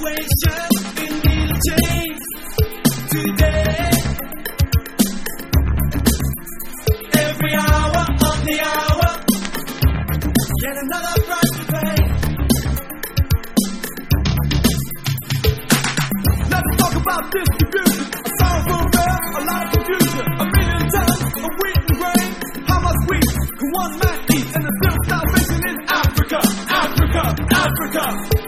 situation in need of change today. Every hour on the hour, yet another price to pay. Let's talk about distribution. A sorrowful fair, a lot of confusion. A million tons of wheat and grain. How much wheat can one man eat? And there's still starvation in Africa, Africa, Africa.